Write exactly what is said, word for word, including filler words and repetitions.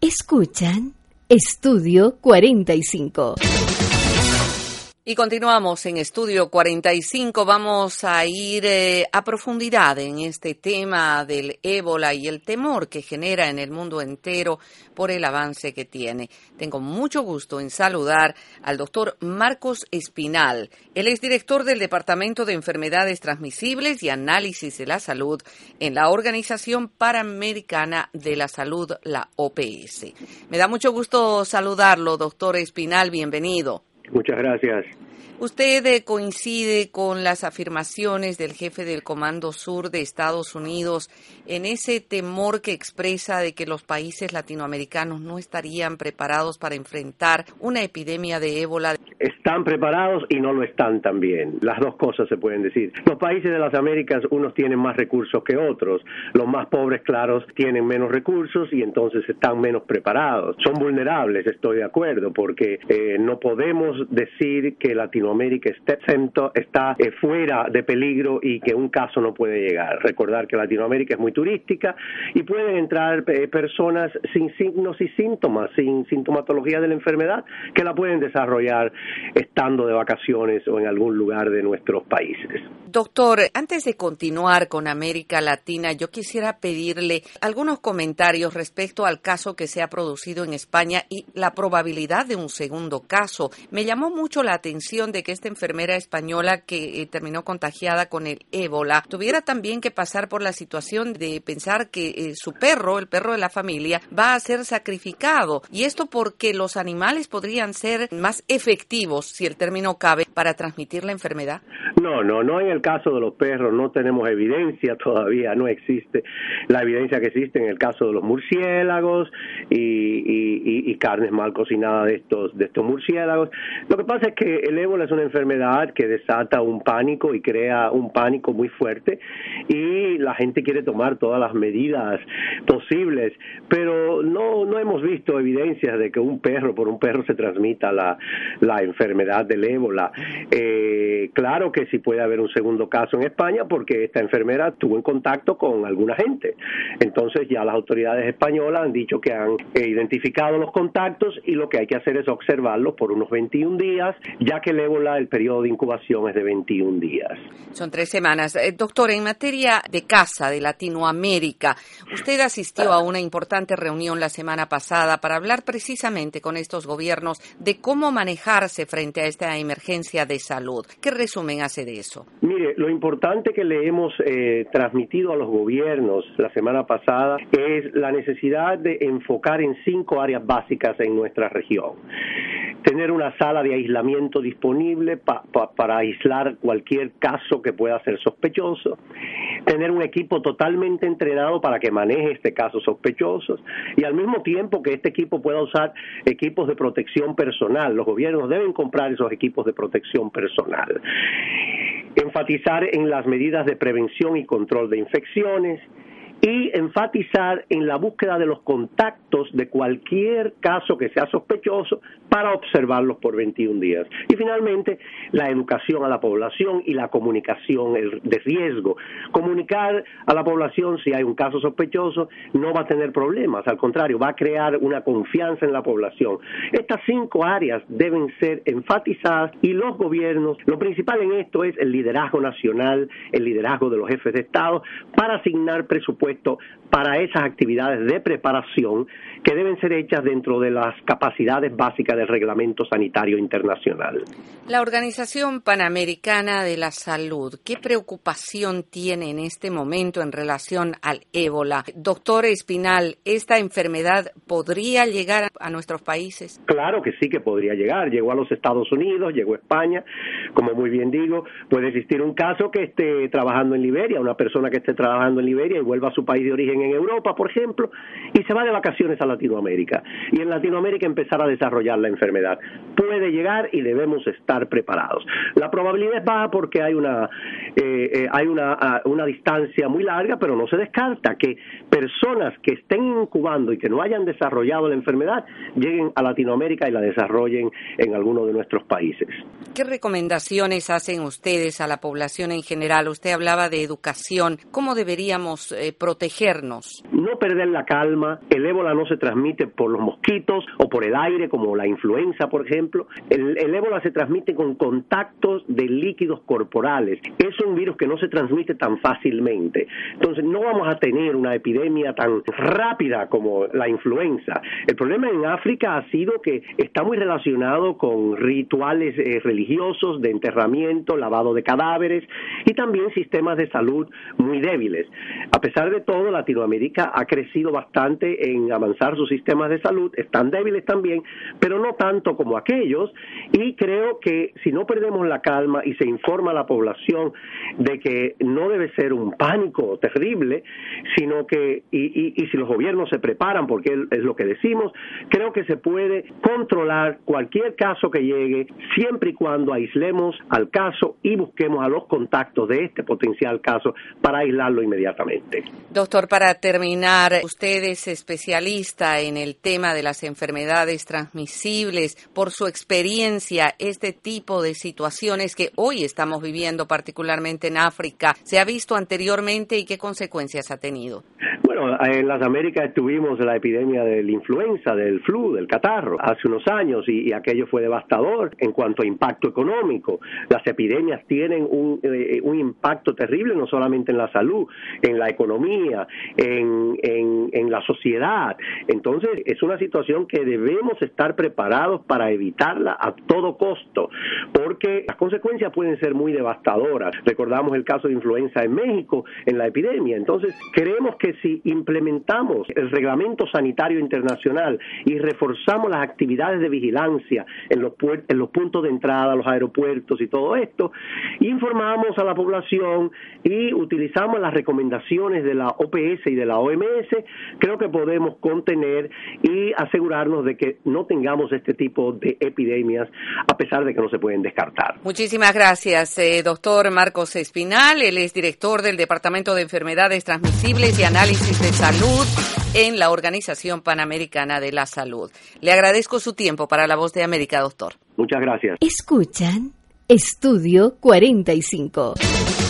Escuchan Estudio cuarenta y cinco. Y continuamos en Estudio cuarenta y cinco. Vamos a ir eh, a profundidad en este tema del ébola y el temor que genera en el mundo entero por el avance que tiene. Tengo mucho gusto en saludar al doctor Marcos Espinal. Él es director del Departamento de Enfermedades Transmisibles y Análisis de la Salud en la Organización Panamericana de la Salud, la O P S. Me da mucho gusto saludarlo, doctor Espinal. Bienvenido. Muchas gracias. Usted eh, coincide con las afirmaciones del jefe del Comando Sur de Estados Unidos en ese temor que expresa de que los países latinoamericanos no estarían preparados para enfrentar una epidemia de ébola. Están preparados y no lo están también. Las dos cosas se pueden decir. Los países de las Américas, unos tienen más recursos que otros. Los más pobres, claro, tienen menos recursos y entonces están menos preparados. Son vulnerables, estoy de acuerdo, porque eh, no podemos decir que Latinoamérica América está exento, está eh, fuera de peligro y que un caso no puede llegar. Recordar que Latinoamérica es muy turística y pueden entrar eh, personas sin signos y síntomas, sin sintomatología de la enfermedad, que la pueden desarrollar estando de vacaciones o en algún lugar de nuestros países. Doctor, antes de continuar con América Latina, yo quisiera pedirle algunos comentarios respecto al caso que se ha producido en España y la probabilidad de un segundo caso. Me llamó mucho la atención de que esta enfermera española que eh, terminó contagiada con el ébola tuviera también que pasar por la situación de pensar que eh, su perro, el perro de la familia, va a ser sacrificado. Y esto porque los animales podrían ser más efectivos, si el término cabe, para transmitir la enfermedad. No, no, no en el caso de los perros, no tenemos evidencia todavía, no existe la evidencia que existe en el caso de los murciélagos y, y, y, y carnes mal cocinadas de estos, de estos murciélagos. Lo que pasa es que el ébola es una enfermedad que desata un pánico y crea un pánico muy fuerte y la gente quiere tomar todas las medidas posibles, pero no, no hemos visto evidencias de que un perro, por un perro se transmita la, la enfermedad del ébola. Eh, claro que sí puede haber un segundo caso en España porque esta enfermera tuvo en contacto con alguna gente. Entonces ya las autoridades españolas han dicho que han eh, identificado los contactos y lo que hay que hacer es observarlos por unos veintiún días, ya que el ébola, el periodo de incubación es de veintiún días. Son tres semanas. Eh, doctor, en materia de casa de Latinoamérica, usted asistió a una importante reunión la semana pasada para hablar precisamente con estos gobiernos de cómo manejarse frente a esta emergencia de salud. ¿Qué resumen hace de eso? Mire, lo importante que le hemos eh, transmitido a los gobiernos la semana pasada es la necesidad de enfocar en cinco áreas básicas en nuestra región. Tener una sala de aislamiento disponible pa, pa, para aislar cualquier caso que pueda ser sospechoso, tener un equipo totalmente entrenado para que maneje este caso sospechoso y al mismo tiempo que este equipo pueda usar equipos de protección personal. Los gobiernos deben comprar esos equipos de protección personal. Enfatizar en las medidas de prevención y control de infecciones y enfatizar en la búsqueda de los contactos de cualquier caso que sea sospechoso para observarlos por veintiún días. Y finalmente, la educación a la población y la comunicación de riesgo. Comunicar a la población si hay un caso sospechoso no va a tener problemas, al contrario, va a crear una confianza en la población. Estas cinco áreas deben ser enfatizadas y los gobiernos, lo principal en esto es el liderazgo nacional, el liderazgo de los jefes de Estado para asignar presupuestos para esas actividades de preparación que deben ser hechas dentro de las capacidades básicas del Reglamento Sanitario Internacional. La Organización Panamericana de la Salud, ¿qué preocupación tiene en este momento en relación al ébola? Doctor Espinal, ¿esta enfermedad podría llegar a nuestros países? Claro que sí que podría llegar. Llegó a los Estados Unidos, llegó a España. Como muy bien digo, puede existir un caso que esté trabajando en Liberia, una persona que esté trabajando en Liberia y vuelva a su país de origen en Europa, por ejemplo, y se va de vacaciones a Latinoamérica. Y en Latinoamérica empezar a desarrollar la enfermedad. Puede llegar y debemos estar preparados. La probabilidad es baja porque hay una eh, eh, hay una, una distancia muy larga, pero no se descarta que personas que estén incubando y que no hayan desarrollado la enfermedad lleguen a Latinoamérica y la desarrollen en alguno de nuestros países. ¿Qué recomendaciones hacen ustedes a la población en general? Usted hablaba de educación. ¿Cómo deberíamos eh, protegernos? No no perder la calma. El ébola no se transmite por los mosquitos o por el aire, como la influenza, por ejemplo. El, el ébola se transmite con contactos de líquidos corporales. Es un virus que no se transmite tan fácilmente. Entonces, no vamos a tener una epidemia tan rápida como la influenza. El problema en África ha sido que está muy relacionado con rituales eh, religiosos de enterramiento, lavado de cadáveres y también sistemas de salud muy débiles. A pesar de todo, Latinoamérica ha crecido bastante en avanzar sus sistemas de salud, están débiles también, pero no tanto como aquellos, y creo que si no perdemos la calma y se informa a la población de que no debe ser un pánico terrible, sino que, y, y, y si los gobiernos se preparan, porque es lo que decimos, creo que se puede controlar cualquier caso que llegue, siempre y cuando aislemos al caso y busquemos a los contactos de este potencial caso para aislarlo inmediatamente. Doctor, para terminar, usted es especialista en el tema de las enfermedades transmisibles. Por su experiencia, este tipo de situaciones que hoy estamos viviendo, particularmente en África, ¿se ha visto anteriormente y qué consecuencias ha tenido? Bueno, en las Américas tuvimos la epidemia de la influenza, del flu, del catarro, hace unos años, y, y aquello fue devastador en cuanto a impacto económico. Las epidemias tienen un, eh, un impacto terrible, no solamente en la salud, en la economía, en, en, en la sociedad. Entonces, es una situación que debemos estar preparados para evitarla a todo costo, porque las consecuencias pueden ser muy devastadoras. Recordamos el caso de influenza en México, en la epidemia. Entonces, creemos que si implementamos el reglamento sanitario internacional y reforzamos las actividades de vigilancia en los, puer- en los puntos de entrada, los aeropuertos y todo esto, informamos a la población y utilizamos las recomendaciones de la O P S y de la O M S, creo que podemos contener y asegurarnos de que no tengamos este tipo de epidemias, a pesar de que no se pueden descartar. Muchísimas gracias, eh, doctor Marcos Espinal. Él es director del Departamento de Enfermedades Transmisibles y Análisis de Salud en la Organización Panamericana de la Salud. Le agradezco su tiempo para La Voz de América, doctor. Muchas gracias. Escuchan Estudio cuarenta y cinco.